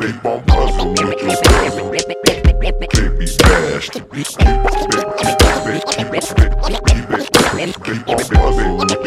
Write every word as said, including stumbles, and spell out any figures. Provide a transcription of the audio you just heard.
Keep on buzzing with your buzzing. Can't be dashed. Keep on buzzing with